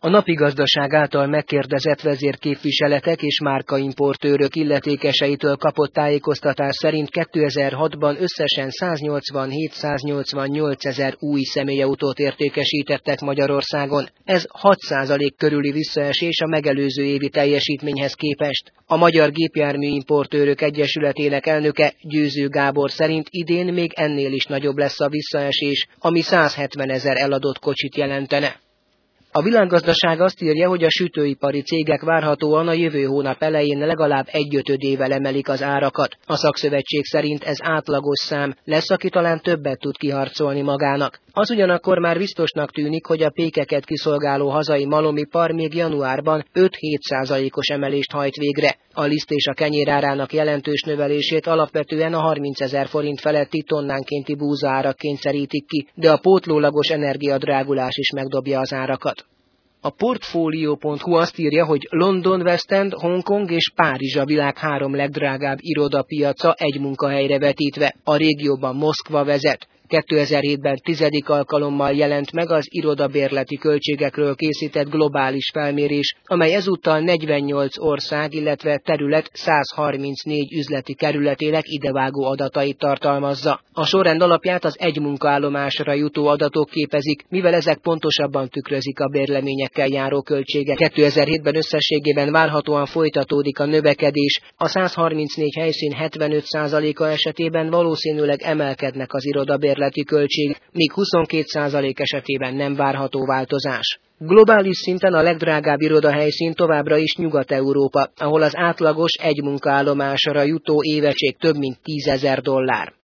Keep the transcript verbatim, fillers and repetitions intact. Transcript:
A Napi Gazdaság által megkérdezett vezérképviseletek és márkaimportőrök illetékeseitől kapott tájékoztatás szerint kétezer-hatban összesen száznyolcvanhét-száznyolcvannyolc ezer új személyautót értékesítettek Magyarországon. Ez hat százalék körüli visszaesés a megelőző évi teljesítményhez képest. A Magyar Gépjármű-importőrök Egyesületének elnöke, Győző Gábor szerint idén még ennél is nagyobb lesz a visszaesés, ami százhetven ezer eladott kocsit jelentene. A Világgazdaság azt írja, hogy a sütőipari cégek várhatóan a jövő hónap elején legalább egyötödével emelik az árakat. A szakszövetség szerint ez átlagos szám, lesz, aki talán többet tud kiharcolni magának. Az ugyanakkor már biztosnak tűnik, hogy a pékeket kiszolgáló hazai malomipar még januárban öt-hét százalékos emelést hajt végre. A liszt és a kenyér árának jelentős növelését alapvetően a harmincezer forint feletti tonnánkénti búzaárak kényszerítik ki, de a pótlólagos energiadrágulás is megdobja az árakat. A Portfolio pont hu azt írja, hogy London, West End, Hongkong és Párizs a világ három legdrágább irodapiaca egy munkahelyre vetítve. A régióban Moszkva vezet. kétezer-hétben tizedik alkalommal jelent meg az irodabérleti költségekről készített globális felmérés, amely ezúttal negyvennyolc ország, illetve terület százharmincnégy üzleti kerületének idevágó adatait tartalmazza. A sorrend alapját az egy munkaállomásra jutó adatok képezik, mivel ezek pontosabban tükrözik a bérleményekkel járó költséget. kétezer-hétben összességében várhatóan folytatódik a növekedés, a százharmincnégy helyszín hetvenöt százaléka esetében valószínűleg emelkednek az irodabérleti költség, míg huszonkét százalék esetében nem várható változás. Globális szinten a legdrágább irodahelyszín továbbra is Nyugat-Európa, ahol az átlagos egy munkaállomásra jutó évegység több mint tízezer dollár.